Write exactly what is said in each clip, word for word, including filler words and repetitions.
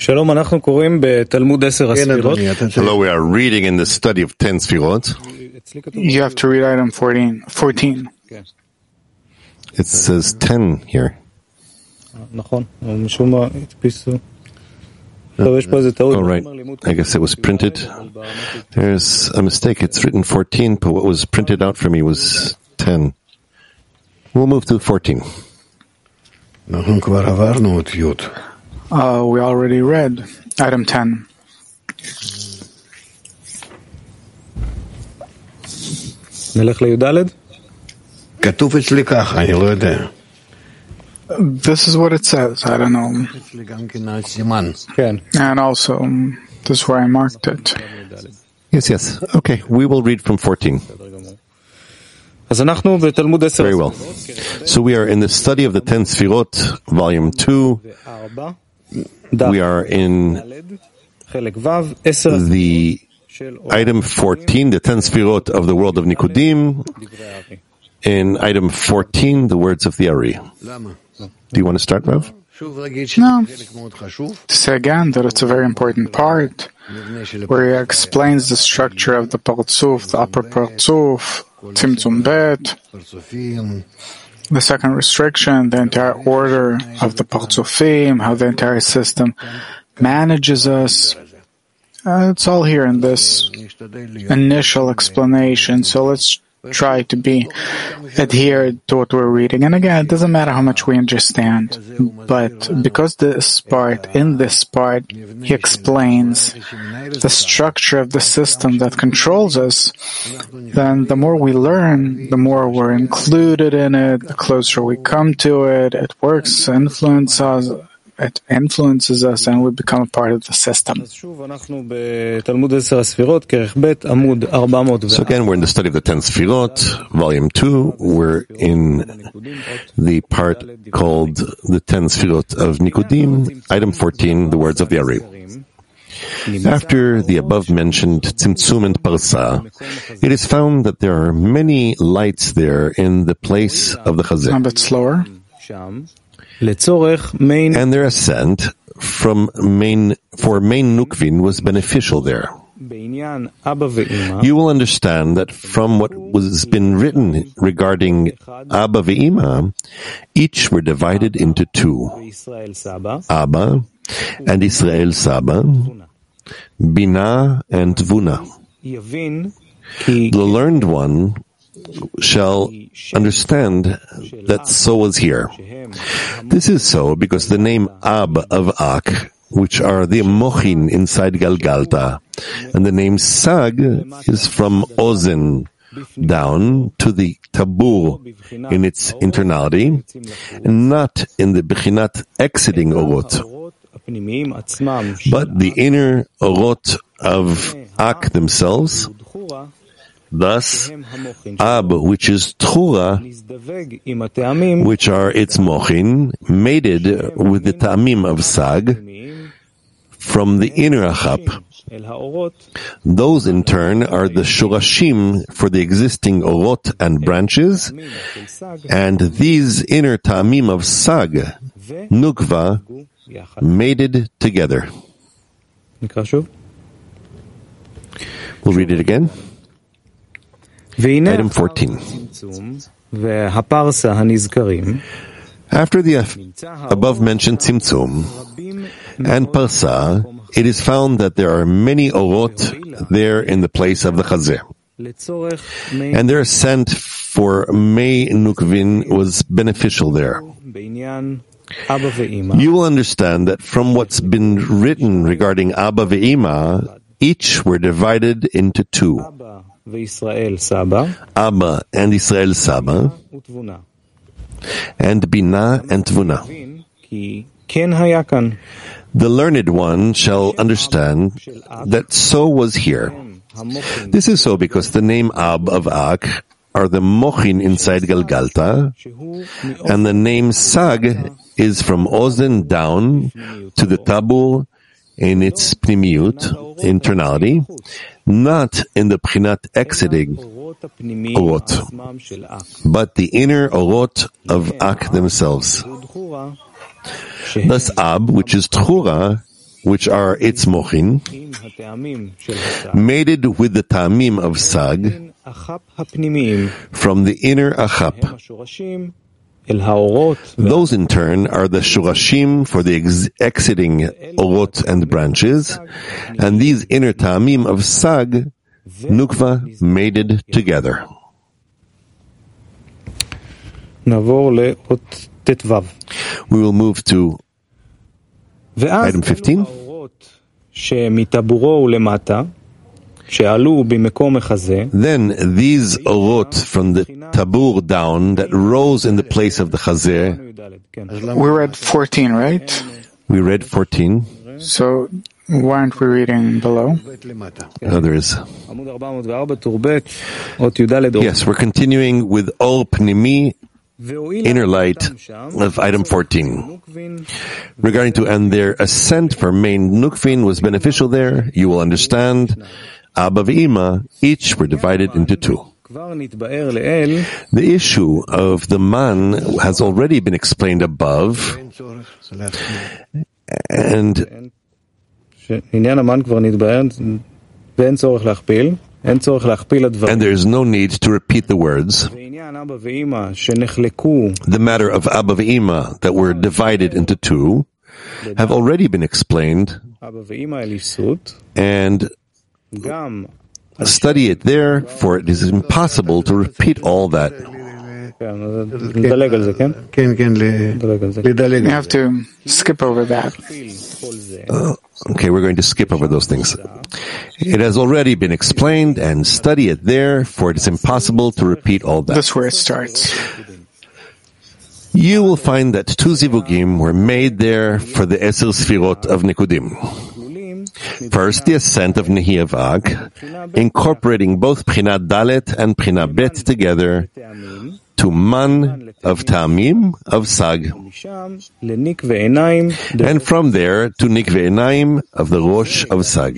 Hello, we are reading in the study of ten Sfirot. You have to read item fourteen. fourteen. It says ten here. All right, I guess it was printed. There's a mistake. It's written fourteen, but what was printed out for me was ten. We'll move to fourteen. Uh, we already read item ten. This is what it says. I don't know. And also, um, this is where I marked it. Yes, yes. Okay, we will read from fourteen. Very well. So we are in the study of the ten Sfirot, volume two. We are in the item fourteen, the ten Sfirot of the world of Nikudim. In item fourteen, the words of the Ari. Do you want to start, Rav? No. To say again that it's a very important part where he explains the structure of the Partzuf, the upper Partzuf, Tzimtzum Bet, the second restriction, the entire order of the Partzufim, how the entire system manages us. Uh, it's all here in this initial explanation, so let's try to be adhered to what we're reading. And again, it doesn't matter how much we understand, but because this part, in this part, he explains the structure of the system that controls us, then the more we learn, the more we're included in it, the closer we come to it, it works, influences us, it influences us, and we become a part of the system. So again, we're in the study of the ten Sfirot, volume two. We're in the part called the ten Sfirot of Nikudim, item fourteen, the words of the Ari. After the above-mentioned Tzimtzum and Parsa, it is found that there are many lights there in the place of the Chazeh. A bit slower. And their ascent from main, for main Nukvin was beneficial there. You will understand that from what was been written regarding Abba ve'ima, each were divided into two. Abba and Israel Saba, Bina and Tvuna. The learned one shall understand that so was here. This is so because the name Ab of Ak, which are the Mochin inside Galgalta, and the name Sag is from Ozen down to the Tabur in its internality, and not in the Bechinat exiting Orot, but the inner Orot of Ak themselves. Thus, Ab, which is Tchura, which are its mochin, mated with the ta'amim of Sag, from the inner Achap. Those in turn are the Shurashim for the existing Orot and branches, and these inner ta'amim of Sag, Nukva, mated together. We'll read it again. Item fourteen. After the above-mentioned Tzimtzum and Parsa, it is found that there are many Orot there in the place of the Chazeh. And their ascent for Mei Nukvin was beneficial there. You will understand that from what's been written regarding Abba ve'ima, each were divided into two. Abba and Israel Saba, and Bina and Tvuna. The learned one shall understand that so was here. This is so because the name Ab of Ak are the Mochin inside Galgalta, and the name Sag is from Ozen down to the Tabur in its Pnimiut, internality, not in the Pchinat exiting Orot, but the inner Orot of Ak themselves. Thus Ab, which is Tchura, which are its mochin, mated with the ta'amim of sag from the inner achap. Those in turn are the shurashim for the ex- exiting orot and branches, and these inner ta'amim of sag, nukva, mated together. We will move to item fifteen. Then these orot from the tabur down that rose in the place of the chazeh. We read fourteen, right? We read fourteen. So why aren't we reading below? Oh, there is. Yes, we're continuing with Or Pnimi, inner light of item fourteen. Regarding to, and their ascent for main nukvin was beneficial there, you will understand, Abba v'Ima, each were divided into two. The issue of the man has already been explained above, and and there is no need to repeat the words. The matter of Abba v'Ima that were divided into two have already been explained, and study it there, for it is impossible to repeat all that. You have to skip over that. Uh, okay, we're going to skip over those things. It has already been explained, and study it there, for it is impossible to repeat all that. That's where it starts. You will find that two zivugim were made there for the Eser Sfirot of Nikudim. First, the ascent of Nehiavak, incorporating both Prinat Dalet and Prinat Bet together to Man of Ta'amim of Sag, and from there to Nikve Einayim of the Rosh of Sag.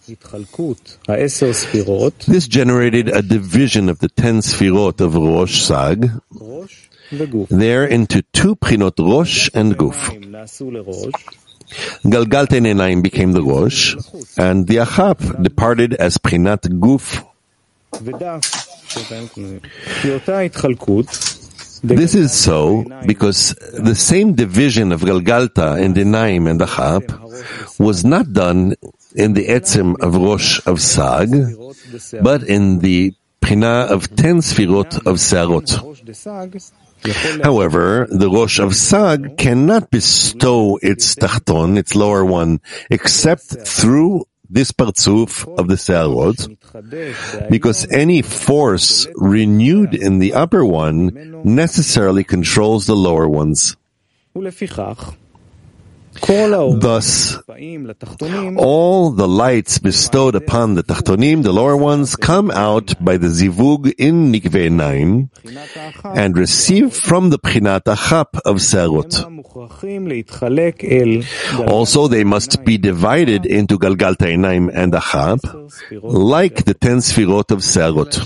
This generated a division of the ten Sfirot of Rosh Sag, there into two Prinot Rosh and Guf. Galgalta Einayim became the Rosh, and the Achap departed as Prinat Guf. This is so because the same division of Galgalta and Einayim and Achap was not done in the Etzem of Rosh of Sag, but in the Prina of ten Sfirot of Searot. However, the Rosh of Sag cannot bestow its Tachton, its lower one, except through this Partzuf of the Searot, because any force renewed in the upper one necessarily controls the lower ones. Thus, all the lights bestowed upon the Tachtonim, the lower ones, come out by the Zivug in Nikve Einayim and receive from the Prinat Achap of Searot. Also, they must be divided into Galgalta Einayim and Achap, like the ten Sfirot of Searot.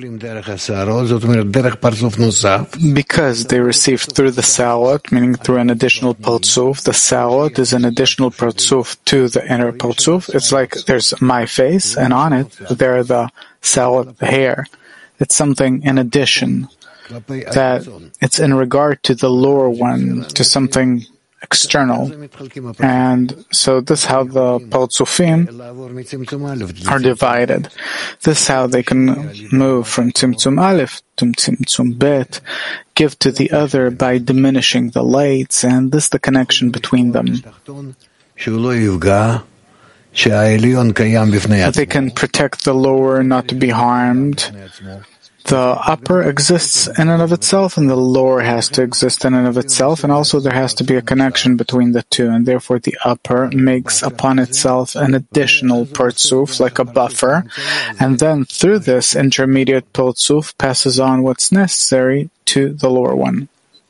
Because they received through the Searot, meaning through an additional Partzuf, the Searot is an additional Partzuf to the inner Partzuf. It's like there's my face, and on it, there are the Searot, the hair. It's something in addition, that it's in regard to the lower one, to something external. And so this is how the Partzufim are divided. This is how they can move from Tzimtzum Aleph to Tzimtzum Bet, give to the other by diminishing the lights, and this is the connection between them. That they can protect the lower not to be harmed. The upper exists in and of itself, and the lower has to exist in and of itself, and also there has to be a connection between the two, and therefore the upper makes upon itself an additional Partzuf, like a buffer, and then through this intermediate Partzuf passes on what's necessary to the lower one.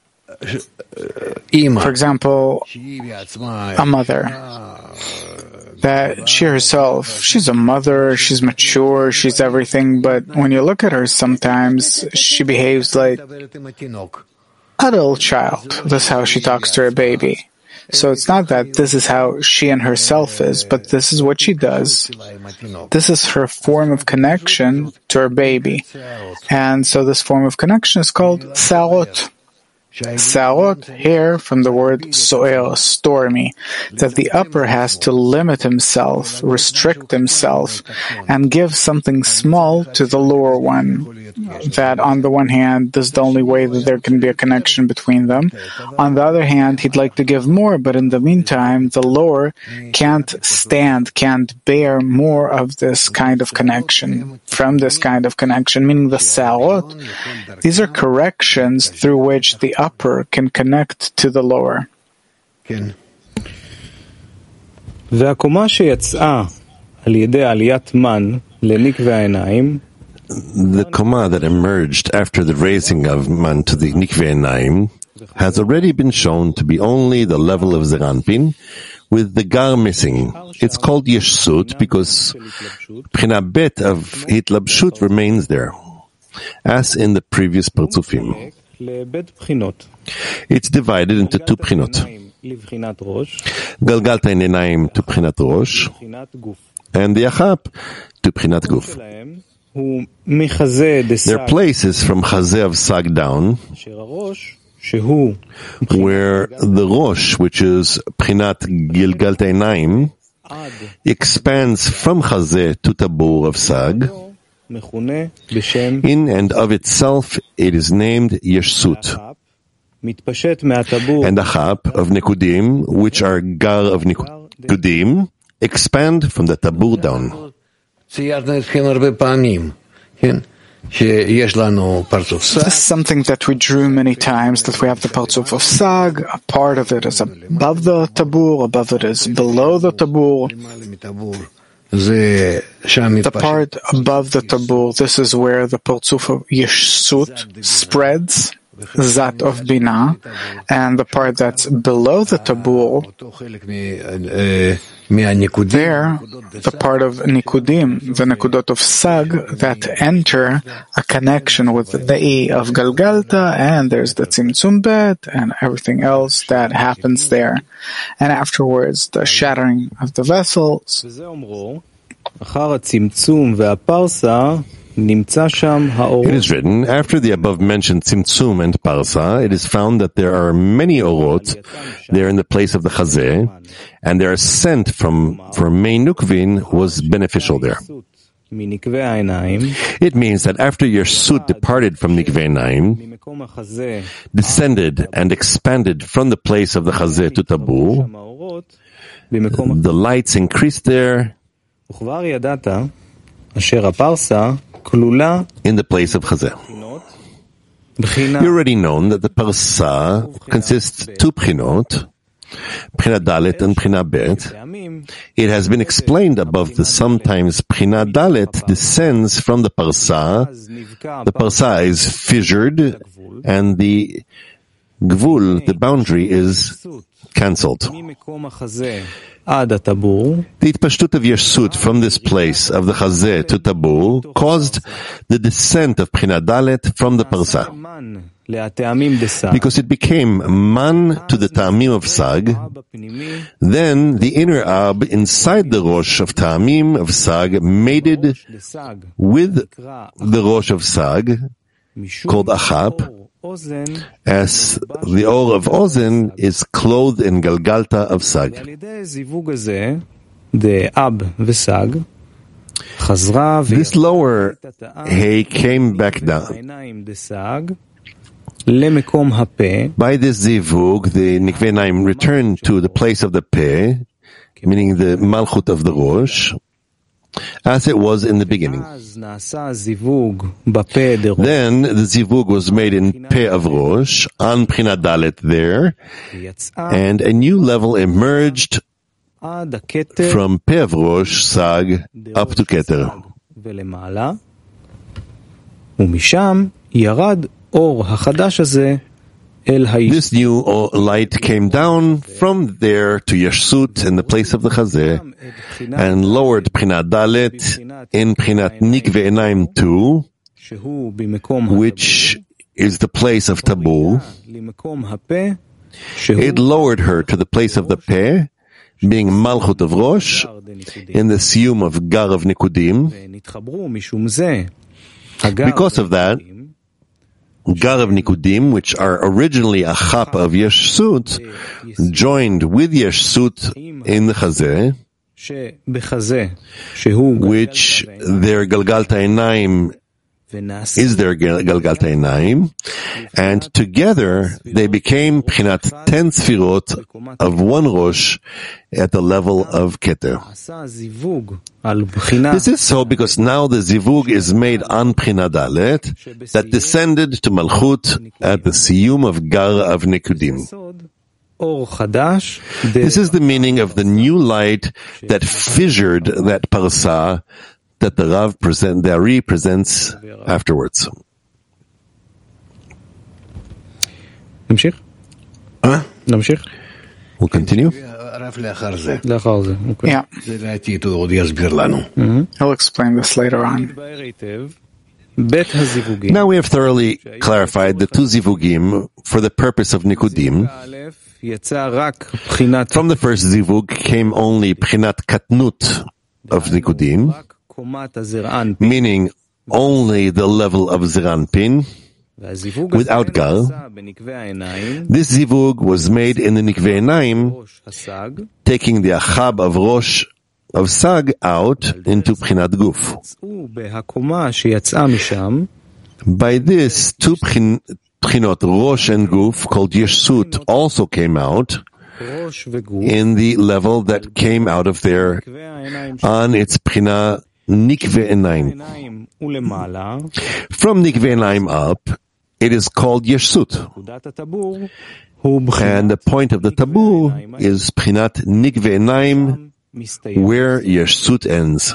For example, a mother. That she herself, she's a mother, she's mature, she's everything, but when you look at her sometimes, she behaves like a little child. That's how she talks to her baby. So it's not that this is how she and herself is, but this is what she does. This is her form of connection to her baby. And so this form of connection is called Sarot. Sarot, hair, from the word so'er, stormy, that the upper has to limit himself, restrict himself, and give something small to the lower one. That, on the one hand, this is the only way that there can be a connection between them. On the other hand, he'd like to give more, but in the meantime, the lower can't stand, can't bear more of this kind of connection, from this kind of connection, meaning the sarot. These are corrections through which the upper can connect to the lower. והקומה שיצאה על ידי עליית מן לנקבי העיניים, the Koma that emerged after the raising of Man to the Nikvei Einayim has already been shown to be only the level of Zeranpin, with the Gar missing. It's called Yeshut because Pchina Bet of Hitlabshut remains there, as in the previous Partzufim. It's divided into two Pchinot. Galgalta Einayim to Pchinat Rosh, and the Achap to Pchinat Guf. Their place is from Chazeh of Sag down, where the Rosh, which is Pchinat Gilgalt Einayim, expands from Chazeh to Tabur of Sag. In and of itself, it is named Yeshut. And Achap of Nekudim, which are Gar of Nekudim, expand from the Tabur down. This is something that we drew many times, that we have the Partzuf of Sag. A part of it is above the Tabur, above it is below the Tabur. The part above the Tabur, this is where the Partzuf of Yeshut spreads, Zat of Binah, and the part that's below the Tabur, there, the part of Nikudim, the Nekudot of Sag, that enter a connection with the E of Galgalta, and there's the Tzimtzum Bet, and everything else that happens there. And afterwards, the shattering of the vessels. It is written, after the above-mentioned Tzimtzum and Parsa, it is found that there are many orot there in the place of the Chazeh, and their ascent from, from Mei Nukvin was beneficial there. It means that after Yeshut departed from Nikvei Einayim, descended and expanded from the place of the Chazeh to Tabur, the lights increased there, in the place of Chazeh. You already known that the Parsa consists two Pchinot, Pchina Dalet and Pchina Bet. It has been explained above that sometimes Pchina Dalet descends from the Parsa, the Parsa is fissured, and the Gvul, the boundary, is cancelled. The Itpashtut of Yeshut from this place of the Chazeh to Tabur caused the descent of Pchina Dalet from the Parsa, because it became man to the Ta'amim of Sag. Then the inner Ab inside the Rosh of Ta'amim of Sag mated with the Rosh of Sag, called Achap, as the Or of Ozen is clothed in Galgalta of Sag. This lower hay came back down. By this zivug, the Nikvei Einayim returned to the place of the Peh, meaning the Malchut of the Rosh, as it was in the beginning. Then the zivug was made in Peh of Rosh, on Pchina Dalet there, and a new level emerged from Peh of Rosh, Sag, up to Keter. This new light came down from there to Yeshut in the place of the Chazeh, and lowered Pchina Dalet in Pchinat Nikvei Einayim too, which is the place of Tabur, It lowered her to the place of the Peh, being Malchut of Rosh, in the Siyum of Gar of Nikudim. Because of that, Gar of Nikudim, which are originally a Chap of Yeshut, joined with Yeshut in the Chazeh, which their Galgalta Einayim is their Galgalta Einayim, and together they became Pchinat ten Sfirot of one Rosh at the level of Keter. This is so because now the Zivug is made on Pchinat Dalet that descended to Malchut at the Siyum of Gar of Nikudim. This is the meaning of the new light that fissured that Parsa that the Rav present, the Ari presents afterwards. נמשיך? נמשיך? We'll continue. לאחר זה. Yeah. He'll explain this later on. Now we have thoroughly clarified the two zivugim for the purpose of Nikudim. From the first zivug came only Pchinat Katnut of Nikudim, meaning only the level of Zeranpin, without Gar. This zivug was made in the Nikvei Einayim, taking the Achab of Rosh of Sag out into Pchinat Guf. By this, two Pchinot Rosh and Guf called Yeshut also came out in the level that came out of there on its Pchina Nikvei Einayim. From Nikvei Einayim up, it is called Yeshut. And the point of the tabur is Pchinat Nikvei Einayim, where Yeshut ends.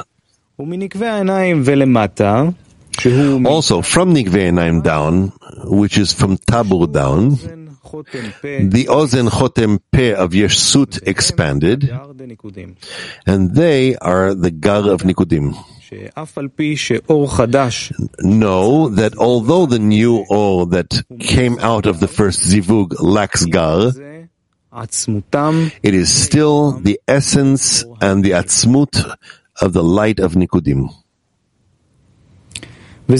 Also, from Nikvei Einayim down, which is from tabur down, the Ozen Chotem Peh of Yeshut expanded, and they are the Gar of Nikudim. Know that although the new Or that came out of the first Zivug lacks Gar, it is still the essence and the Atzmut of the light of Nikudim. The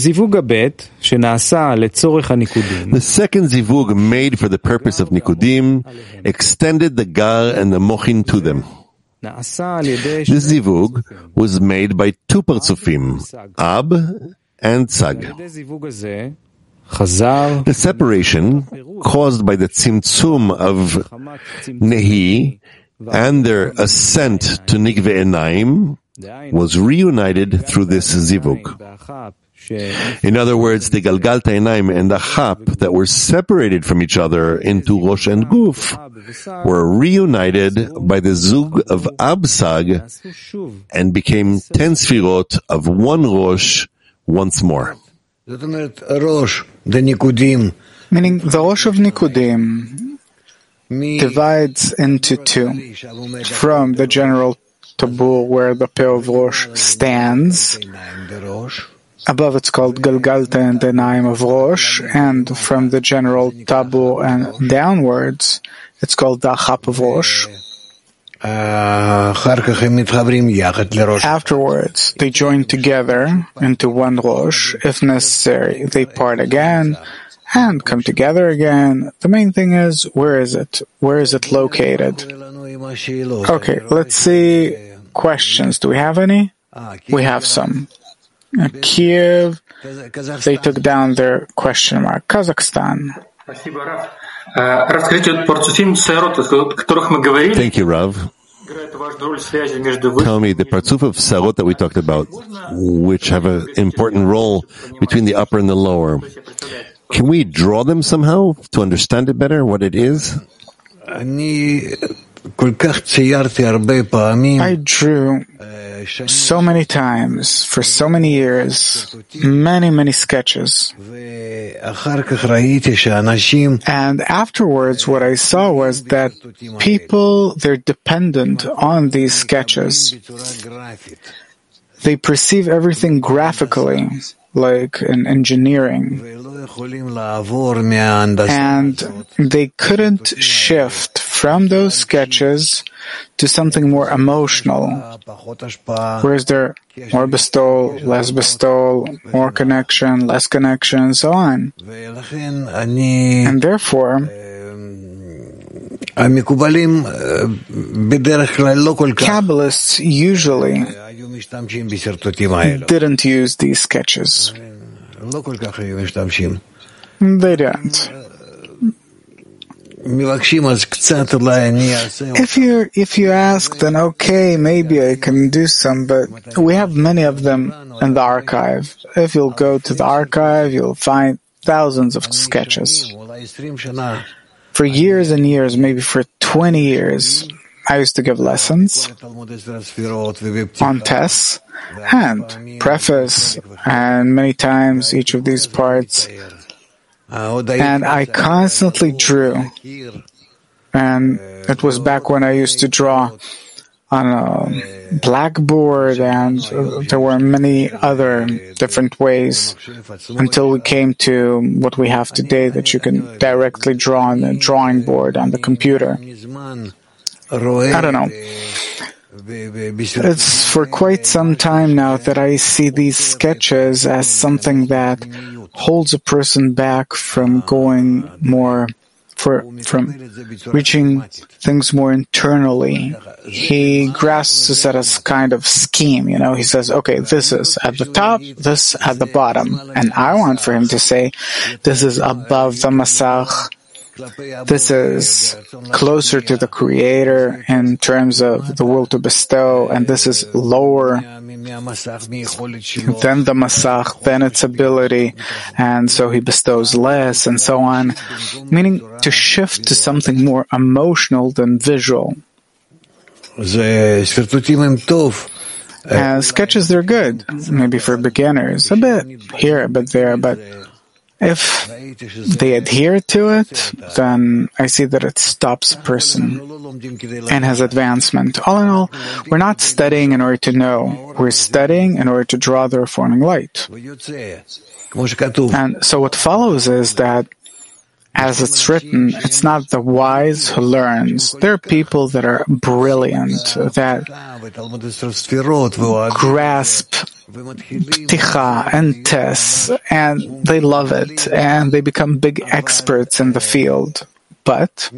second zivug made for the purpose of Nikudim extended the Gar and the Mochin to them. This zivug was made by two Partzufim, Ab and Sag. The separation caused by the Tzimtzum of Nehi and their ascent to Nikvei Einayim was reunited through this zivug. In other words, the Galgalta Einayim and the Chap that were separated from each other into Rosh and Guf were reunited by the Zug of Absag and became ten Sfirot of one Rosh once more. Meaning the Rosh of Nikudim divides into two. From the general tabur where the Peh of Rosh stands, above it's called Galgalta and Einayim of Rosh, and from the general tabur and downwards, it's called the Achab of Rosh. Afterwards, they join together into one Rosh. If necessary, they part again and come together again. The main thing is, where is it? Where is it located? Okay, let's see questions. Do we have any? We have some. Uh, Kiev, they took down their question mark. Kazakhstan. Thank you, Rav. Tell me, the Partzuf of Sarot that we talked about, which have an important role between the upper and the lower, can we draw them somehow to understand it better, what it is? I drew so many times, for so many years, many, many sketches. And afterwards, what I saw was that people, they're dependent on these sketches. They perceive everything graphically. like in engineering. And they couldn't shift from those sketches to something more emotional. Whereas there more bestowal, less bestowal, more connection, less connection, and so on. And therefore, Kabbalists usually didn't use these sketches. They didn't. If you if you ask, then okay, maybe I can do some, but we have many of them in the archive. If you'll go to the archive, you'll find thousands of sketches. For years and years, maybe for twenty years, I used to give lessons on tests and preface, and many times each of these parts. And I constantly drew. And it was back when I used to draw on a blackboard, and there were many other different ways until we came to what we have today, that you can directly draw on the drawing board on the computer. I don't know. It's for quite some time now that I see these sketches as something that holds a person back from going more, for, from reaching things more internally. He grasps this as a kind of scheme, you know. He says, okay, this is at the top, this at the bottom. And I want for him to say, this is above the Masach. This is closer to the Creator in terms of the will to bestow, and this is lower than the Masach, than its ability, and so he bestows less, and so on. Meaning to shift to something more emotional than visual. And sketches, they're good, maybe for beginners, a bit here, a bit there, but if they adhere to it, then I see that it stops a person and his advancement. All in all, we're not studying in order to know. We're studying in order to draw the reforming light. And so what follows is that, as it's written, it's not the wise who learns. There are people that are brilliant, that grasp Pticha and Tes, and they love it, and they become big experts in the field. But,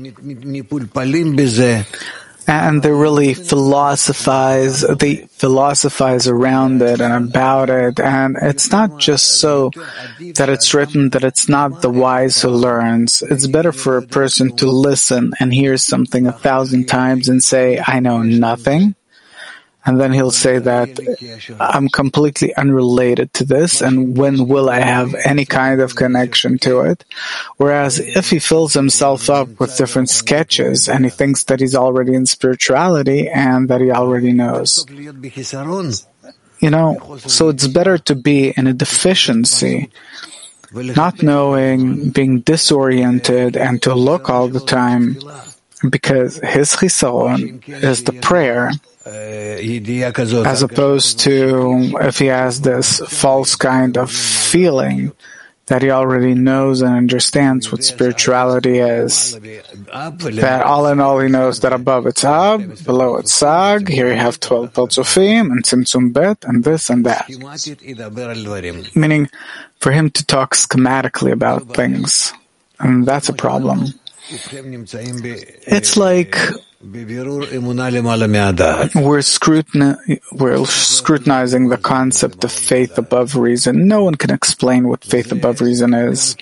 and they really philosophize, they philosophize around it and about it, and it's not just so that it's written that it's not the wise who learns. It's better for a person to listen and hear something a thousand times and say, I know nothing. And then he'll say that I'm completely unrelated to this, and when will I have any kind of connection to it? Whereas if he fills himself up with different sketches and he thinks that he's already in spirituality and that he already knows, you know, so it's better to be in a deficiency, not knowing, being disoriented, and to look all the time, because his chisaron is the prayer, as opposed to if he has this false kind of feeling that he already knows and understands what spirituality is. That all in all he knows that above it's Ab, below it's Sag, here you have twelve Partzufim, and Tzimtzum Bet, and this and that. Meaning, for him to talk schematically about things. And that's a problem. It's like we're, scrutini- we're scrutinizing the concept of faith above reason. No one can explain what faith above reason is.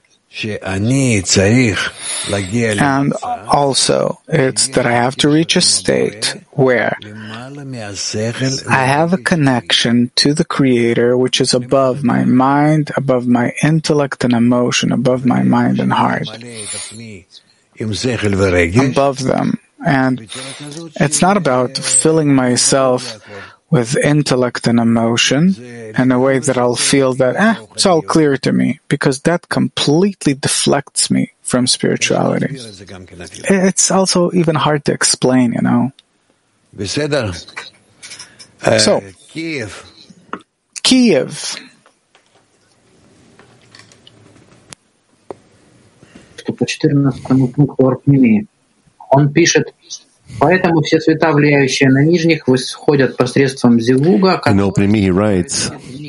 And also, it's that I have to reach a state where I have a connection to the Creator which is above my mind, above my intellect and emotion, above my mind and heart, above them. And it's not about filling myself with intellect and emotion in a way that I'll feel that, eh, it's all clear to me, because that completely deflects me from spirituality. It's also even hard to explain, you know. So, Kiev. по четырнадцатому пункту Оргпнемии. Он пишет: поэтому все цвета, влияющие на нижних, восходят посредством зивуга, который writes,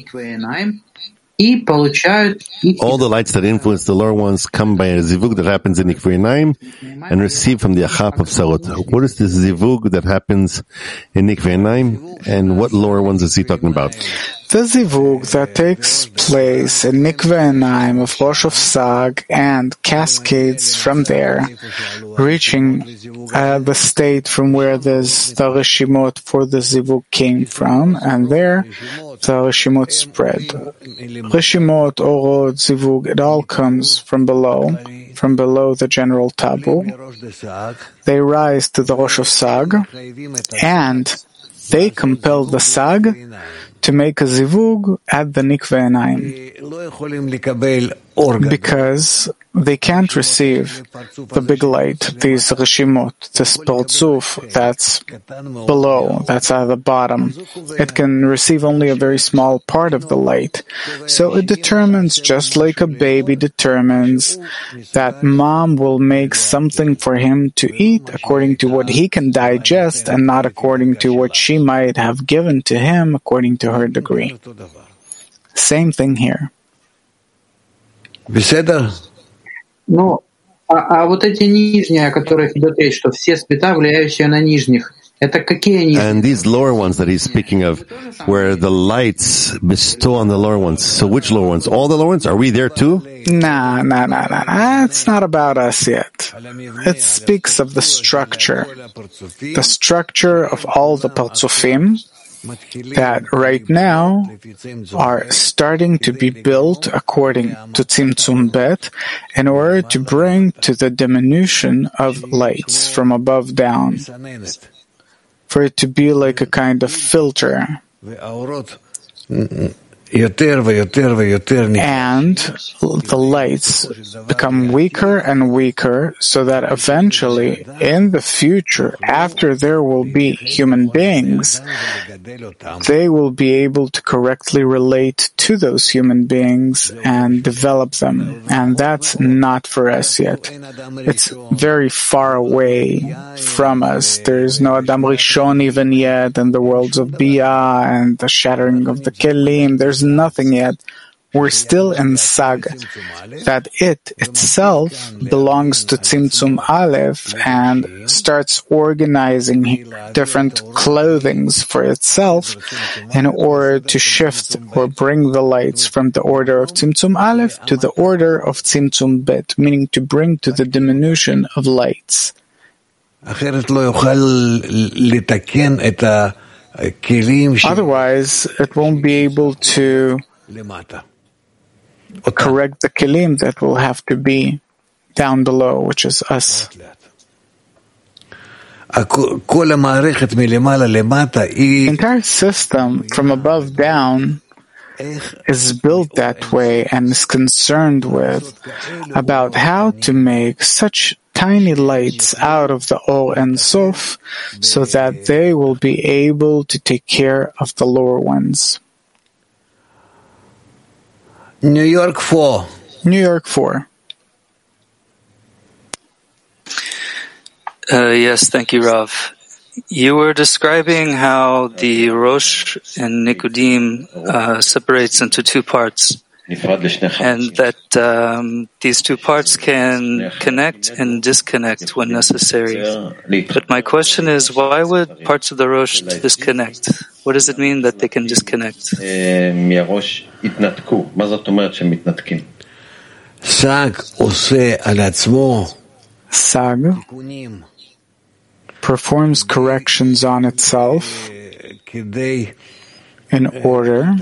и получают all the lights that influence the lower ones come by a zivug that happens in Nikvei Einayim and receive from the Achap of Sarot. What is this zivug that happens in Nikvei Einayim, and what lower ones is he talking about? The zivug that takes place in Nikvei Einayim of Rosh of Sag and cascades from there, reaching uh, the state from where this, the Reshimot for the zivug came from, and there the Reshimot spread. Reshimot, Orot, zivug, it all comes from below, from below the general tabu. They rise to the Rosh of Sag, and they compel the Sag to make a zivug at the Nikvei Einayim, because they can't receive the big light, these reshimot, this partzuf that's below, that's at the bottom. It can receive only a very small part of the light. So it determines, just like a baby determines that mom will make something for him to eat according to what he can digest and not according to what she might have given to him according to her degree. Same thing here. Ну, а, а вот эти нижние, о которых идет речь, что все цвета, влияющие на нижних, это какие они? And these lower ones that he's speaking of, where the lights bestow on the lower ones. So which lower ones? All the lower ones? Are we there too? Nah, nah, nah, nah, nah. It's not about us yet. It speaks of the structure. The structure of all the partzufim that right now are starting to be built according to Tzimtzum Bet in order to bring to the diminution of lights from above down, for it to be like a kind of filter. And the lights become weaker and weaker, so that eventually, in the future, after there will be human beings, they will be able to correctly relate to those human beings and develop them. And that's not for us yet. It's very far away from us. There is no Adam Rishon even yet, and the worlds of Bia and the shattering of the Kelim. There's nothing yet. We're still in Sag, that it itself belongs to Tzimtzum Aleph and starts organizing different clothings for itself in order to shift or bring the lights from the order of Tzimtzum Aleph to the order of Tzimtzum Bet, meaning to bring to the diminution of lights. Otherwise, it won't be able to correct the kelim that will have to be down below, which is us. The entire system from above down is built that way and is concerned with about how to make such tiny lights out of the Or and Sof so that they will be able to take care of the lower ones. New York four. New York four. Uh, yes, thank you, Rav. You were describing how the Rosh and Nikudim uh, separates into two parts, and that um, these two parts can connect and disconnect when necessary. But my question is, why would parts of the Rosh disconnect? What does it mean that they can disconnect? Sag performs corrections on itself in order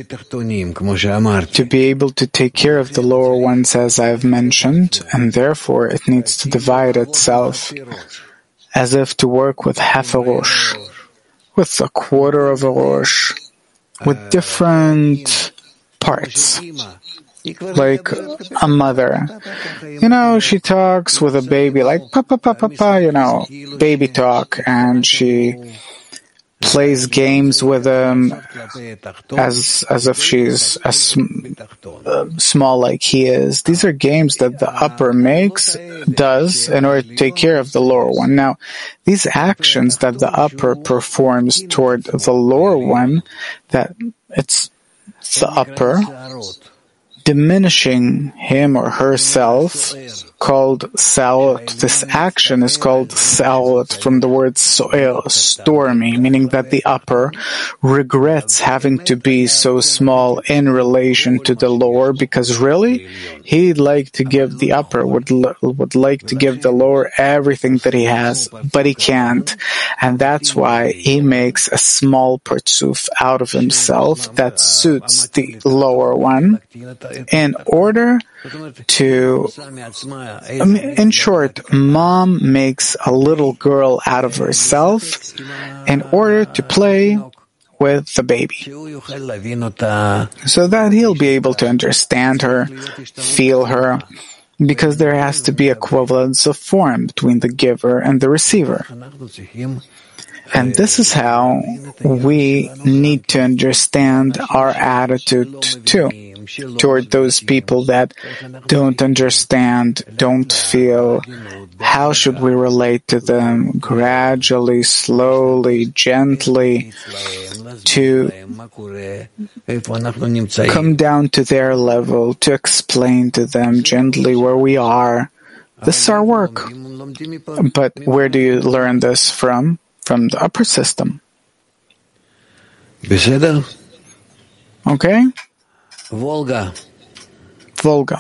to be able to take care of the lower ones, as I have mentioned, and therefore it needs to divide itself as if to work with half a rosh, with a quarter of a rosh, with different parts. Like a mother. You know, she talks with a baby like pa pa pa pa pa, you know, baby talk, and she plays games with him as as if she's as uh, small like he is. These are games that the upper makes, does, in order to take care of the lower one. Now, these actions that the upper performs toward the lower one, that it's the upper diminishing him or herself, called saot. This action is called saot from the word soel, stormy, meaning that the upper regrets having to be so small in relation to the lower, because really he'd like to give the upper, would would like to give the lower everything that he has, but he can't. And that's why he makes a small partsuf out of himself that suits the lower one, in order to, I mean, in short, mom makes a little girl out of herself in order to play with the baby, so that he'll be able to understand her, feel her, because there has to be equivalence of form between the giver and the receiver. And this is how we need to understand our attitude too, toward those people that don't understand, don't feel. How should we relate to them? Gradually, slowly, gently, to come down to their level, to explain to them gently where we are. This is our work. But where do you learn this from? From the upper system. Okay? Volga. Volga.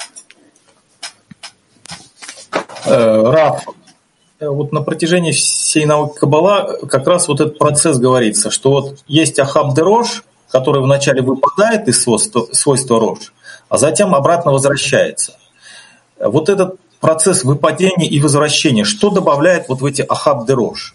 Рав, вот на протяжении всей науки Каббала как раз вот этот процесс говорится, что вот есть Ахаб де Рош, который вначале выпадает из свойства, свойства Рош, а затем обратно возвращается. Вот этот процесс выпадения и возвращения, что добавляет вот в эти Ахаб де Рош?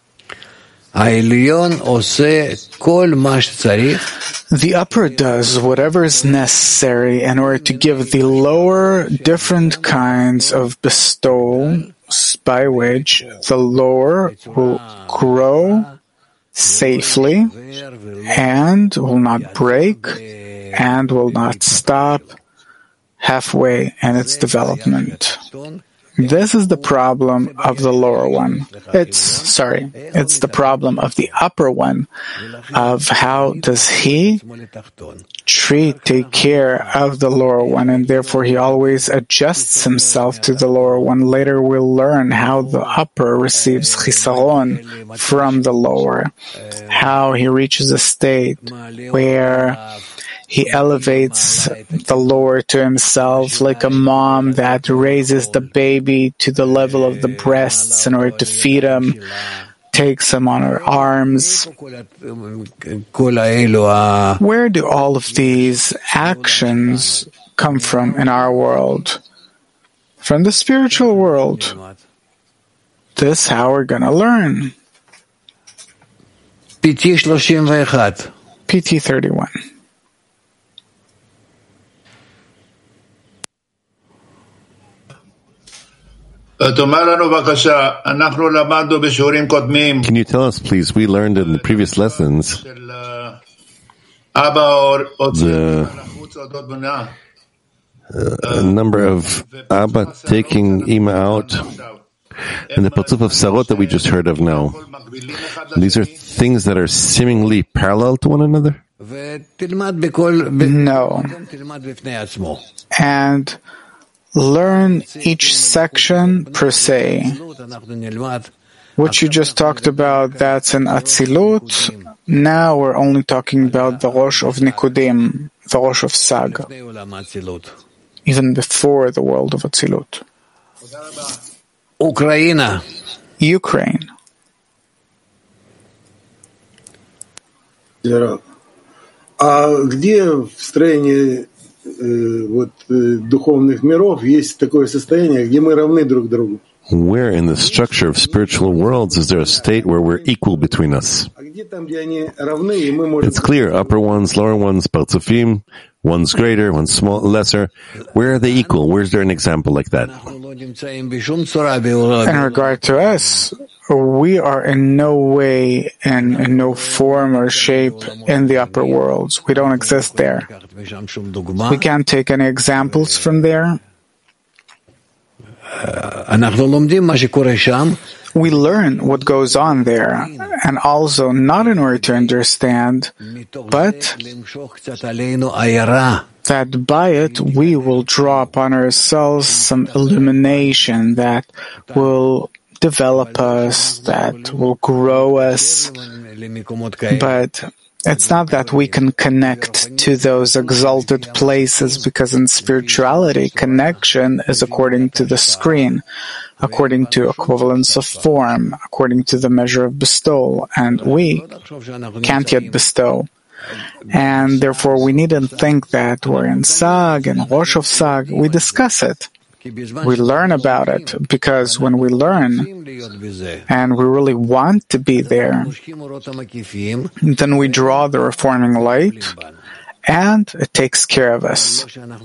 The upper does whatever is necessary in order to give the lower different kinds of bestowals by which the lower will grow safely and will not break and will not stop halfway in its development. This is the problem of the lower one. It's, sorry, it's the problem of the upper one, of how does he treat, take care of the lower one, and therefore he always adjusts himself to the lower one. Later we'll learn how the upper receives chisaron from the lower, how he reaches a state where he elevates the lower to himself, like a mom that raises the baby to the level of the breasts in order to feed him, takes him on her arms. Where do all of these actions come from in our world? From the spiritual world. This is how we're going to learn. P T thirty-one. P T thirty-one. Can you tell us, please, we learned in the previous lessons the uh, number of Abba taking Ima out and the Patsuf of Sarot that we just heard of now. These are things that are seemingly parallel to one another? No. And learn each section per se. What you just talked about, that's in Atzilut. Now we're only talking about the Rosh of Nikudim, the Rosh of Sag, even before the world of Atzilut. Ukraine. Ukraine. А где в строении вот духовных миров есть такое состояние, где мы равны друг другу? Where in the structure of spiritual worlds is there a state where we're equal between us? It's clear, upper ones, lower ones, Partsufim, one's greater, one's small, lesser. Where are they equal? Where's there an example like that? In regard to us, we are in no way and in no form or shape in the upper worlds. We don't exist there. We can't take any examples from there. We learn what goes on there, and also not in order to understand, but that by it we will draw upon ourselves some illumination that will develop us, that will grow us. But it's not that we can connect to those exalted places, because in spirituality, connection is according to the screen, according to equivalence of form, according to the measure of bestowal, and we can't yet bestow. And therefore we needn't think that we're in Sag and Rosh of Sag. We discuss it. We learn about it, because when we learn and we really want to be there, then we draw the reforming light and it takes care of us.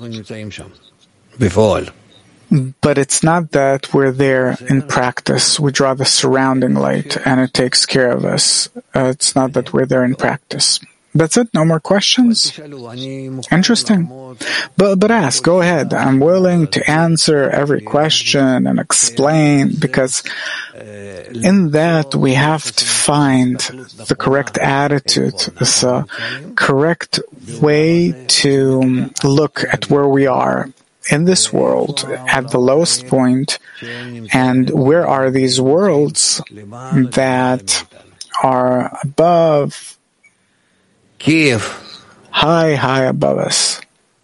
But it's not that we're there in practice. We draw the surrounding light and it takes care of us. Uh, it's not that we're there in practice. That's it? No more questions? Interesting. But, but ask, go ahead. I'm willing to answer every question and explain, because in that we have to find the correct attitude, the correct way to look at where we are in this world at the lowest point, and where are these worlds that are above, Kiev, high, high above us.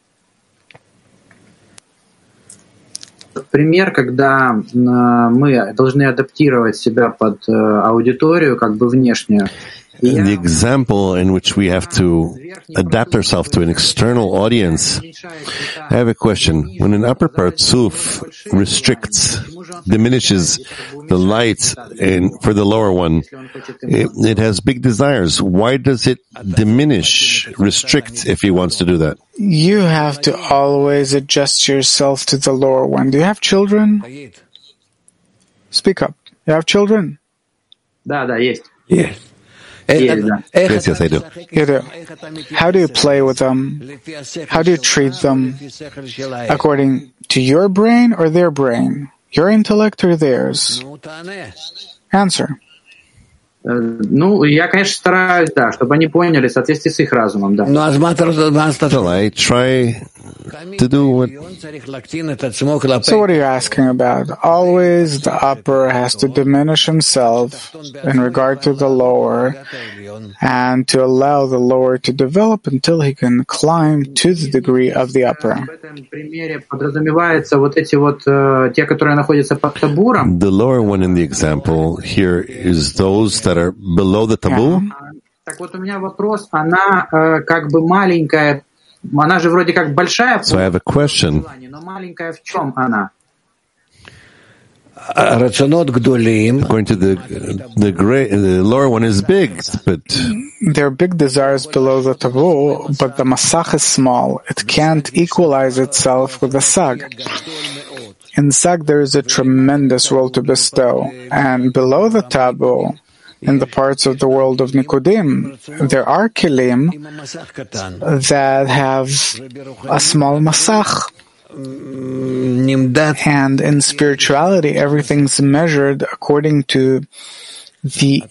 Пример, когда мы должны адаптировать себя под аудиторию, как бы внешнюю. The example in which we have to adapt ourselves to an external audience. I have a question. When an upper Partzuf restricts, diminishes the light in, for the lower one, it, it has big desires. Why does it diminish, restrict if he wants to do that? You have to always adjust yourself to the lower one. Do you have children? Speak up. You have children? Да, да, есть. Yes. Yes, yes, I do. You do. How do you play with them? How do you treat them? According to your brain or their brain? Your intellect or theirs? Answer. Ну, я, конечно, стараюсь, да, чтобы они поняли в соответствии с их разумом, да. Well, I try to do what... So what are you asking about? Always the upper has to diminish himself in regard to the lower, and to allow the lower to develop until he can climb to the degree of the upper. The lower one in the example here is those that are below the tabu. Так вот, у меня вопрос, она как бы маленькая, она же вроде как большая, so I have a question. Но маленькая в чем она? According to the the great, the lower one is big, but there are big desires below the tabu, but the masach is small. It can't equalize itself with the sag. In sag, there is a tremendous role to bestow, and below the tabu, in the parts of the world of Nikodim, there are kelim that have a small masach. And in spirituality, everything's measured according to the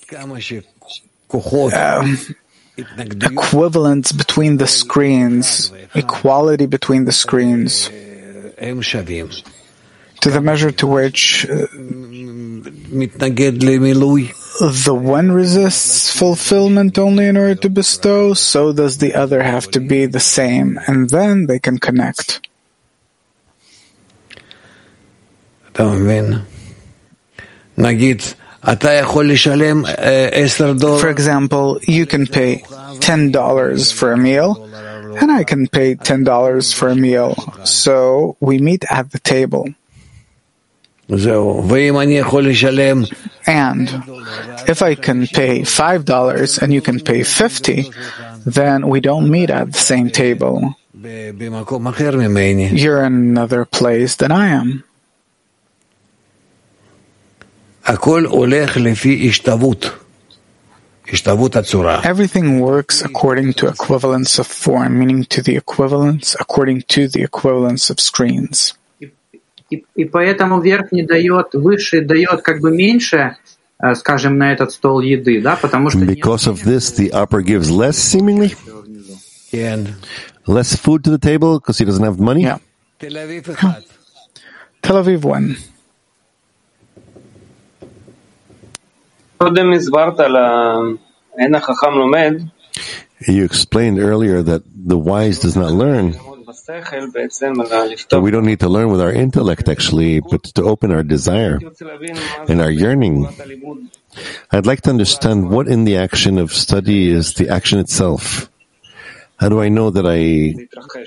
uh, equivalence between the screens, equality between the screens, to the measure to which uh, the one resists fulfillment only in order to bestow, so does the other have to be the same, and then they can connect. For example, you can pay ten dollars for a meal, and I can pay ten dollars for a meal, so we meet at the table. And if I can pay five dollars and you can pay fifty, then we don't meet at the same table. You're in another place than I am. Everything works according to equivalence of form, meaning to the equivalence, according to the equivalence of screens. И, и поэтому верхний дает, высший дает как бы меньше, скажем, на этот стол еды, да, потому что... Because of this, the upper gives less, seemingly? Less food to the table because he doesn't have money? Yeah. Tel Aviv one. You explained earlier that the wise does not learn. But we don't need to learn with our intellect, actually, but to open our desire and our yearning. I'd like to understand what in the action of study is the action itself. How do I know that I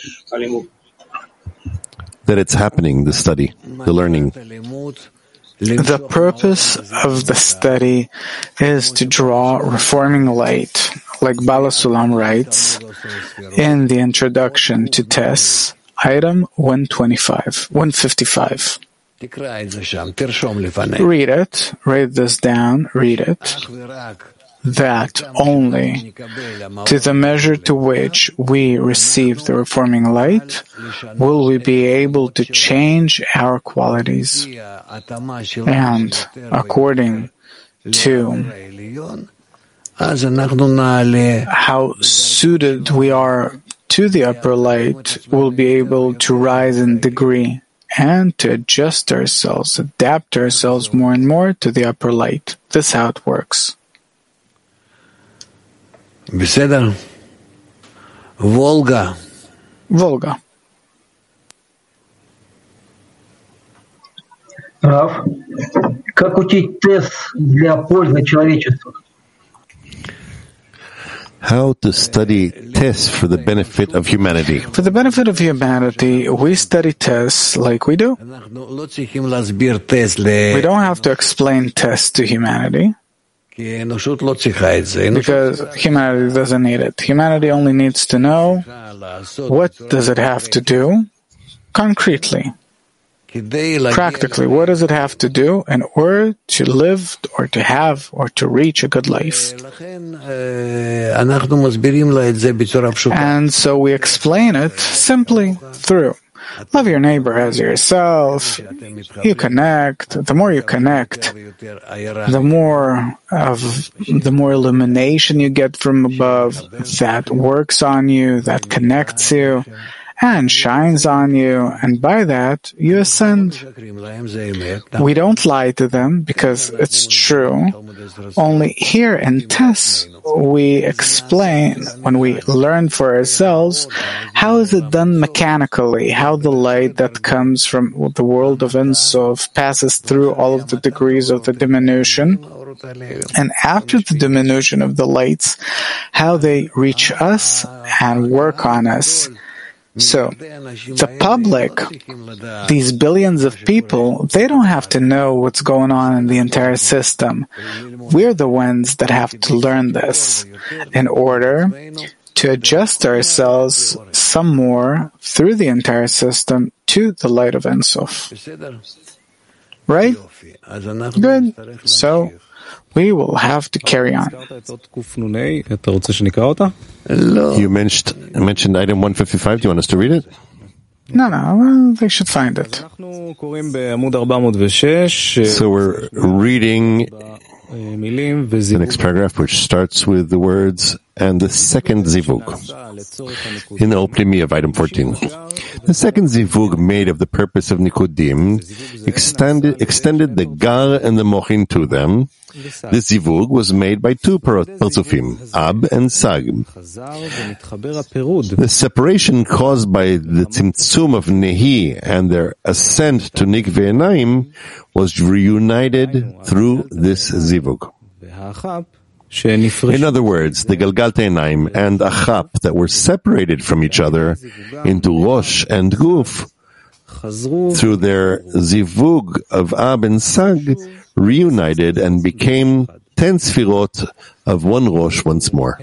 that it's happening, the study, the learning? The purpose of the study is to draw reforming light, like Bala Sulam writes in the introduction to Tess, item one twenty-five, one fifty-five. Read it, write this down, read it. That only to the measure to which we receive the reforming light will we be able to change our qualities. And according to how suited we are to the upper light, we'll be able to rise in degree and to adjust ourselves, adapt ourselves more and more to the upper light. This is how it works. בסדר. Volga. Volga. Рав, как учить Тесс для пользы человечества? How to study Tess for the benefit of humanity. For the benefit of humanity, we study Tess like we do. We don't have to explain Tess to humanity. Because humanity doesn't need it. Humanity only needs to know what does it have to do concretely, practically. What does it have to do in order to live or to have or to reach a good life? And so we explain it simply through love your neighbor as yourself. You connect. The more you connect, the more of the more illumination you get from above that works on you, that connects you, and shines on you, and by that you ascend. We don't lie to them because it's true. Only here in Tess we explain, when we learn for ourselves, how is it done mechanically, how the light that comes from the world of Ein Sof passes through all of the degrees of the diminution, and after the diminution of the lights, how they reach us and work on us. So, the public, these billions of people, they don't have to know what's going on in the entire system. We're the ones that have to learn this in order to adjust ourselves some more through the entire system to the light of Ein Sof. Right? Good. So, we will have to carry on. You mentioned, mentioned item one fifty-five. Do you want us to read it? No, no, well, they should find it. So we're reading the next paragraph, which starts with the words, and the second zivug, in the opening of item fourteen. The second zivug, made of the purpose of Nikudim, extended, extended the gar and the mochin to them. This zivug was made by two parzufim, Ab and Sag. The separation caused by the tzimtzum of Nehi and their ascent to Nikveh Einayim was reunited through this zivug. In other words, the Galgalta Einayim and Achap that were separated from each other into Rosh and Guf, through their zivug of Ab and Sag, reunited and became ten sfirot of one Rosh once more.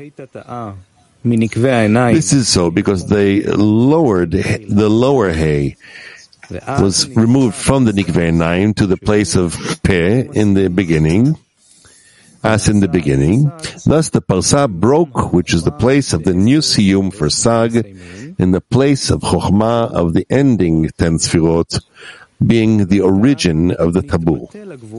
This is so because they lowered the lower hay was removed from the Nikveh Einayim to the place of Peh in the beginning, as in the beginning. Thus the Parsa broke, which is the place of the new Siyum for Sag, in the place of Chokhmah of the ending ten Sfirot, being the origin of the Tabur.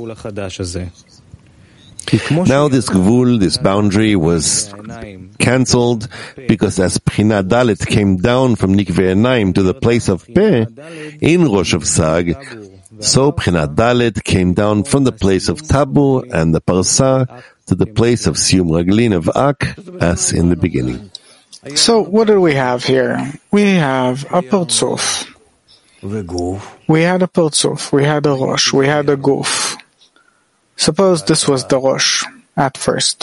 Now this Gvul, this boundary, was cancelled because as Pchina Dalet came down from Nikvei Einayim to the place of Peh in Rosh of Sag, so Pchina Dalet came down from the place of Tabur and the Parsa to the place of Siyum Raglin of Ak, as in the beginning. So what do we have here? We have a Partsuf. We had a Partsuf, we had a Rosh, we had a Guf. Suppose this was the Rosh at first.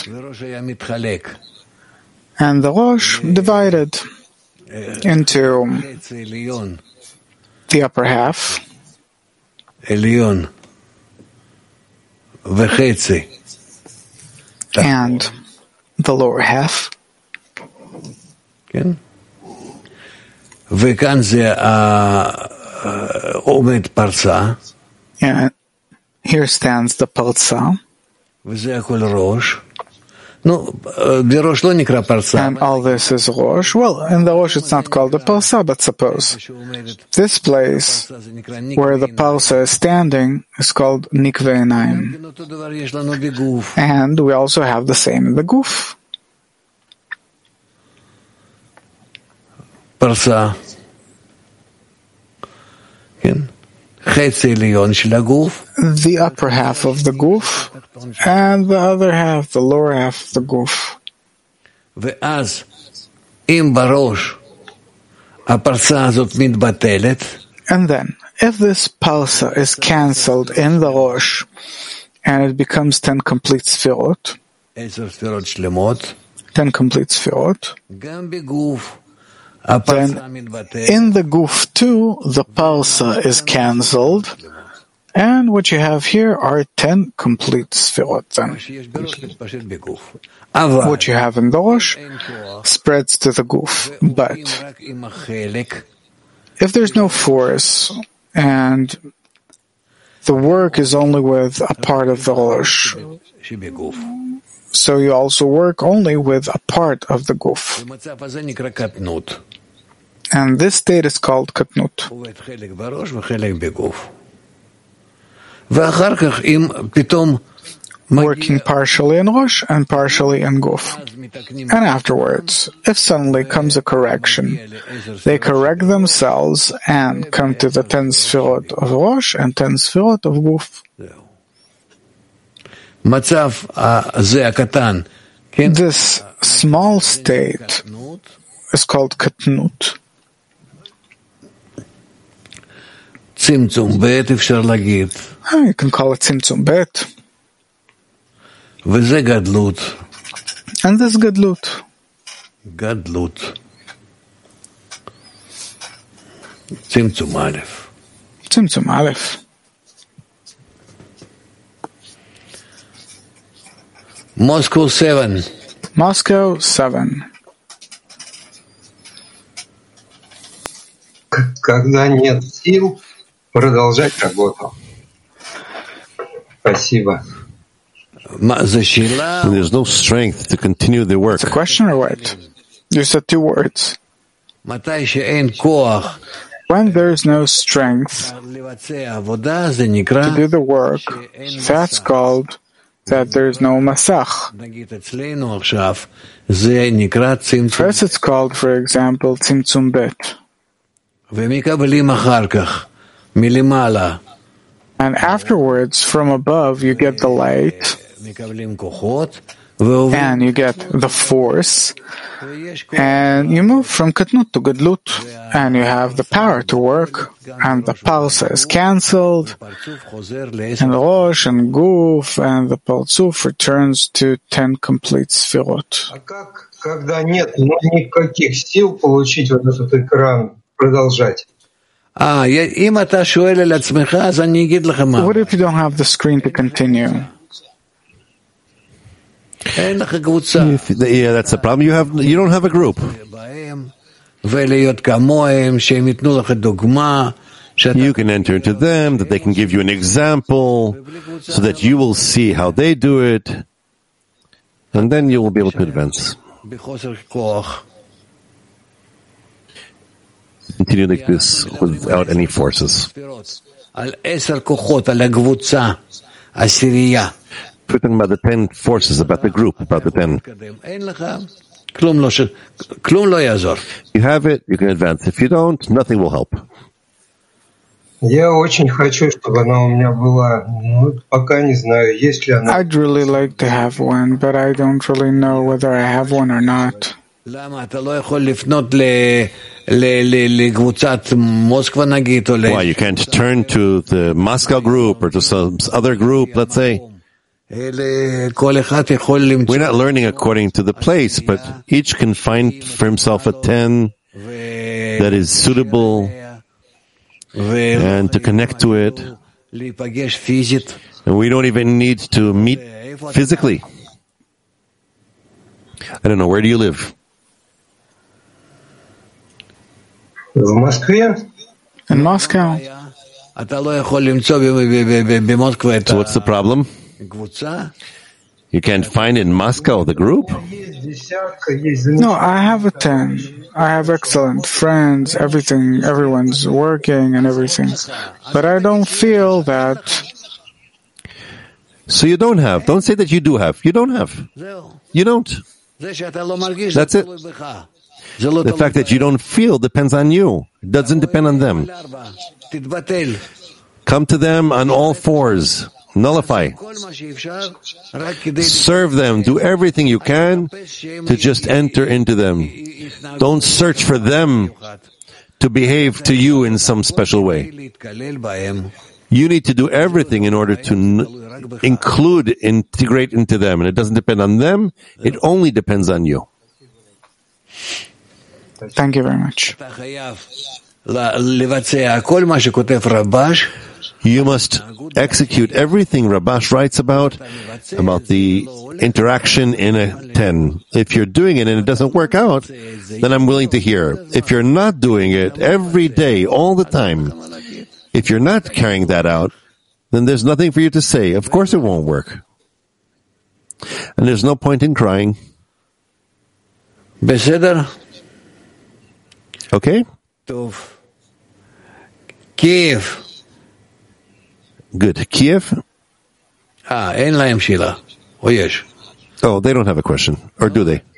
And the Rosh divided into the upper half and the lower half. And here stands the Parsa. And all this is Rosh. Well, in the Rosh it's not called the Parsa, but suppose this place where the Parsa is standing is called Nikvei Einayim. And we also have the same in the Guf. Parsa. The upper half of the Guf and the other half, the lower half of the Guf. And then, if this Parsa is cancelled in the Rosh and it becomes ten complete Sfirot, ten complete Sfirot, then in the Guf too, the Parsa is cancelled, and what you have here are ten complete Sfirot then. What you have in the Rosh spreads to the Guf, but if there's no force and the work is only with a part of the Rosh, so you also work only with a part of the Guf. And this state is called Katnut. Working partially in Rosh and partially in Guf. And afterwards, if suddenly comes a correction, they correct themselves and come to the ten Sfirot of Rosh and ten Sfirot of Guf. This small state is called Katnut. Tzimtzum bet, אפשר להגיד. You can call it Tzimtzum bet. וזה גדלות. And this גדלות. גדלות. צמצום א'. צמצום א'. Moscow seven. Moscow seven. Когда нет сил продолжать работу. Спасибо. When there's no strength to continue the work. It's a question or what? You said two words. When there is no strength to do the work, that's called that there is no masach. First it's called, for example, tzimtzum bet. And afterwards, from above, you get the light, and you get the force, and you move from Katnut to Gadlut, and you have the power to work, and the Parsa is cancelled, and the Rosh and Guf and the Partsuf returns to ten complete Sfirot. Когда нет никаких сил получить вот этот экран, продолжать. What if you don't have the screen to continue? If, yeah, that's the problem. You have you don't have a group. You can enter into them, that they can give you an example, so that you will see how they do it, and then you will be able to advance. Continue like this without any forces. We're talking about the ten forces, about the group, about the ten. You have it, you can advance. If you don't, nothing will help. Я очень хочу, чтобы она у меня была. Ну, пока не знаю, есть ли она. I'd really like to have one, but I don't really know whether I have one or not. Why you can't turn to the Moscow group or to some other group, let's say? We're not learning according to the place, but each can find for himself a ten that is suitable and to connect to it. And we don't even need to meet physically. I don't know, where do you live? В Москве. In Moscow. So what's the problem? You can't find in Moscow the group? No, I have a ten. I have excellent friends, everything, everyone's working and everything. But I don't feel that. So you don't have. Don't say that you do have. You don't have. You don't. That's it. The fact that you don't feel depends on you. It doesn't depend on them. Come to them on all fours. Nullify. Serve them. Do everything you can to just enter into them. Don't search for them to behave to you in some special way. You need to do everything in order to n- include, integrate into them. And it doesn't depend on them. It only depends on you. Thank you very much. You must execute everything Rabash writes about, about the interaction in a ten. If you're doing it and it doesn't work out, then I'm willing to hear. If you're not doing it every day, all the time, if you're not carrying that out, then there's nothing for you to say. Of course it won't work. And there's no point in crying. Okay? Kiev. Good. Kiev? Ah, אין להם שאלה. או יש? Oh, they don't have a question. Or do they?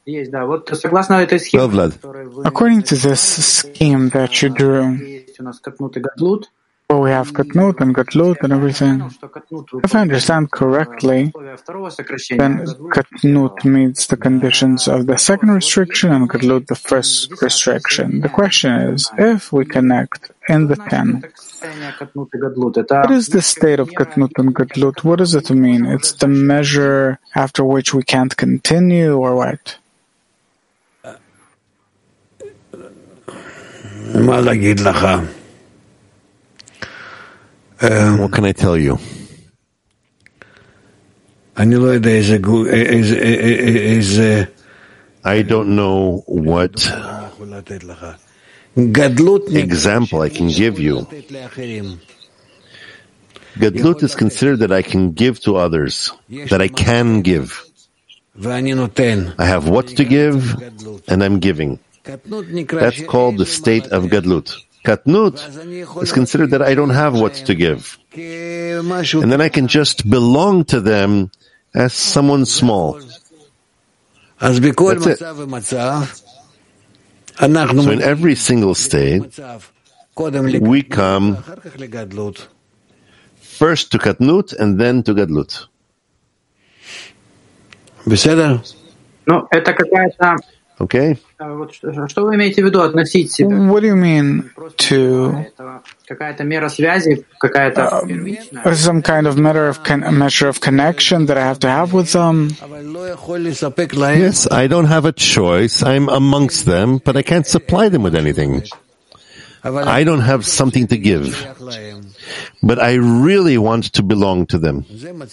Well, Vlad. According to this scheme that you drew, well, we have Katnut and Gatlut and everything. If I understand correctly, then Katnut meets the conditions of the second restriction and Gatlut the first restriction. The question is, if we connect in the ten, what is the state of Katnut and Gatlut? What does it mean? It's the measure after which we can't continue, or what? מה להגיד לך? What can I tell you? אני לא יודע איזה, איזה, איזה, I don't know what example I can give you. Gadlut is considered that I can give to others, that I can give. I have what to give, and I'm giving. That's called the state of Gadlut. Katnut is considered that I don't have what to give. And then I can just belong to them as someone small. That's it. So in every single state, we come first to Katnut and then to Gadlut. Okay? What do you mean to uh, some kind of matter of con- a measure of connection that I have to have with them? Yes, I don't have a choice. I'm amongst them, but I can't supply them with anything. I don't have something to give, but I really want to belong to them.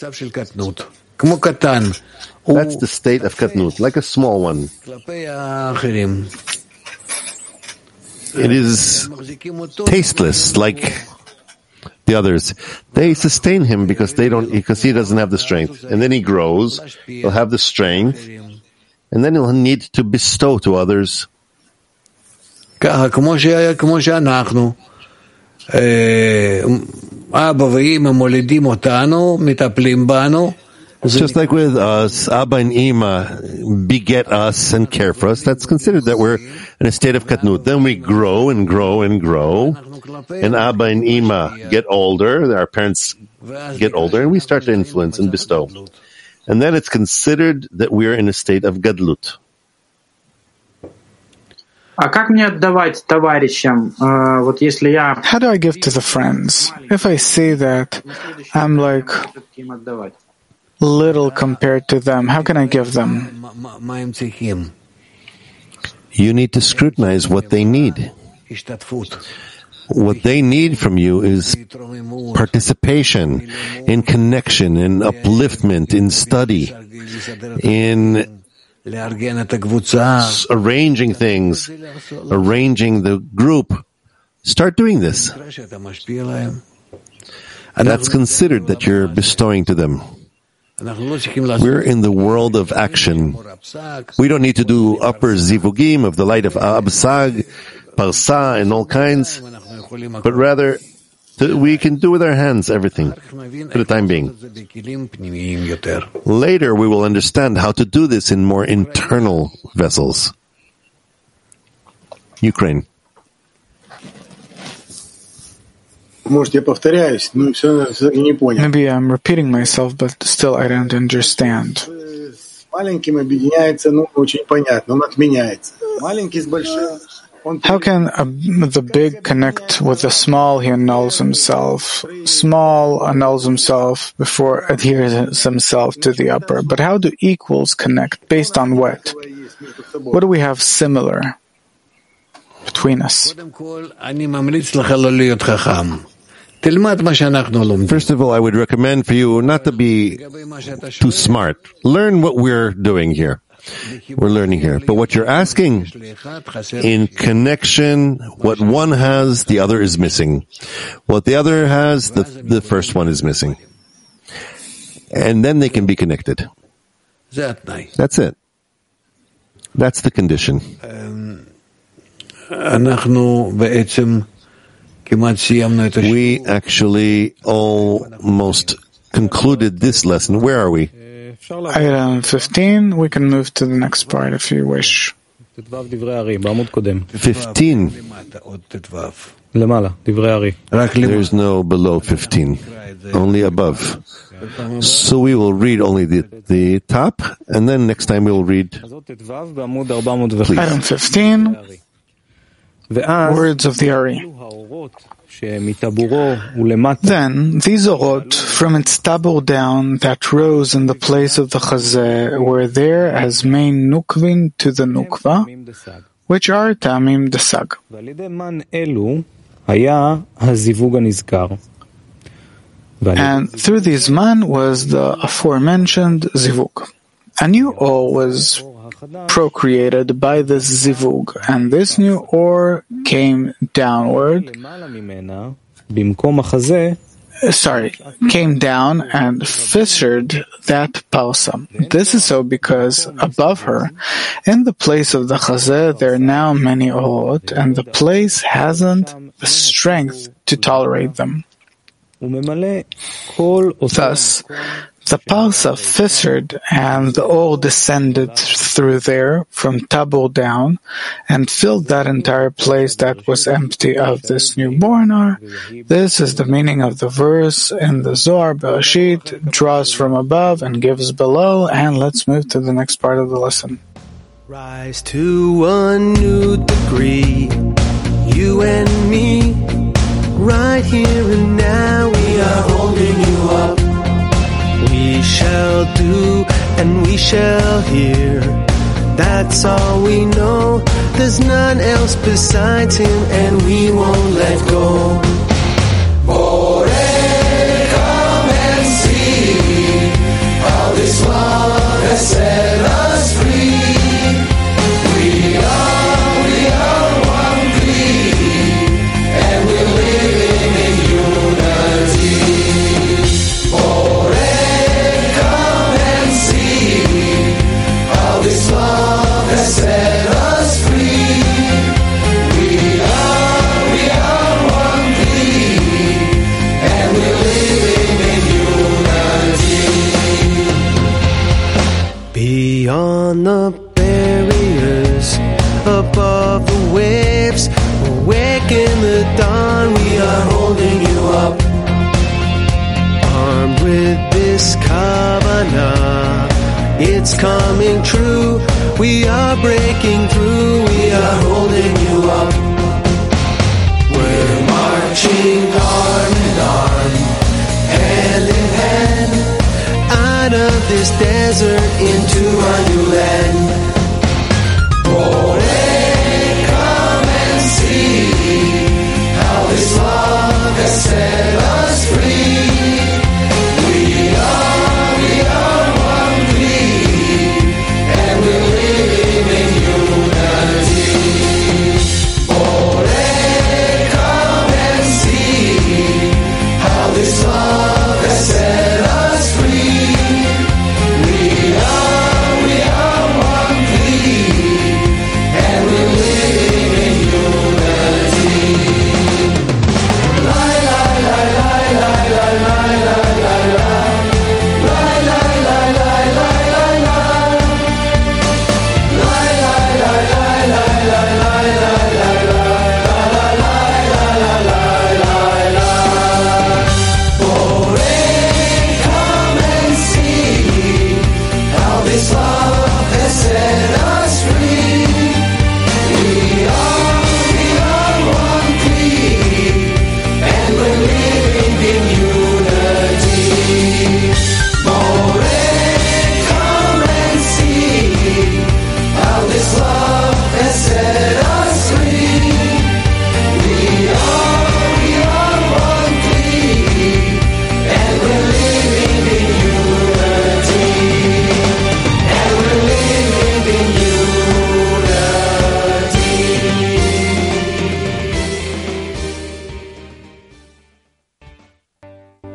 That's the state of Katnut, like a small one. it is tasteless like the others. They sustain him because they don't, because he doesn't have the strength. And then he grows, he'll have the strength, and then he'll need to bestow to others. כמו שאנחנו, אבא ואמא מולידים אותנו, מטפלים בנו. Just like with us, Abba and Ima beget us and care for us. That's considered that we're in a state of katnut. Then we grow and grow and grow, and Abba and Ima get older. Our parents get older, and we start to influence and bestow. And then it's considered that we are in a state of gadlut. А как мне отдавать товарищам, вот если я... How do I give to the friends? If I see that I'm like little compared to them, how can I give them? You need to scrutinize what they need. What they need from you is participation, in connection, in upliftment, in study, in arranging things, arranging the group. Start doing this. That's considered that you're bestowing to them. We're in the world of action. We don't need to do upper zivugim of the light of absag, parsa, and all kinds, but rather we can do with our hands everything for the time being. Later we will understand how to do this in more internal vessels. Ukraine. Может, я повторяюсь, но все-таки не понял. Maybe I'm repeating myself, but still I don't understand. С маленьким объединяется, ну, очень понятно, он отменяется. Маленький с большим... How can a, the big connect with the small? He annuls himself. Small annuls himself before adheres himself to the upper. But how do equals connect? Based on what? What do we have similar between us? First of all, I would recommend for you not to be too smart. Learn what we're doing here. We're learning here. But what you're asking, in connection, what one has, the other is missing. What the other has, the, the first one is missing. And then they can be connected. That's it. That's the condition. We actually almost concluded this lesson. Where are we? Item fifteen, we can move to the next part if you wish. fifteen. There's no below fifteen, only above. So we will read only the, the top, and then next time we will read. Please. Item fifteen, words of the Ari. Then these orot from its tabur down that rose in the place of the chazeh were there as main nukvin to the nukva, which are tamim desag. And through these man was the aforementioned zivug. A new or was procreated by this zivug, and this new or came downward, sorry, came down and fissured that parsa. This is so because above her, in the place of the chazeh, there are now many orot, and the place hasn't the strength to tolerate them. Thus, the parsa fissured and the ore descended through there from tabur down and filled that entire place that was empty of this newborn or. This is the meaning of the verse in the Zohar. Bereshit draws from above and gives below. And let's move to the next part of the lesson. Rise to a new degree, you and me, right here and now we are holding you up. We shall do and we shall hear. That's all we know. There's none else besides him, and we won't let go. Borei, come and see how this one has set us free. We are, we are one plea. in the dawn, we are holding you up. Armed with this kavanah, it's coming true. We are breaking through, we are holding you up. We're marching arm in arm, hand in hand, out of this desert into a new land.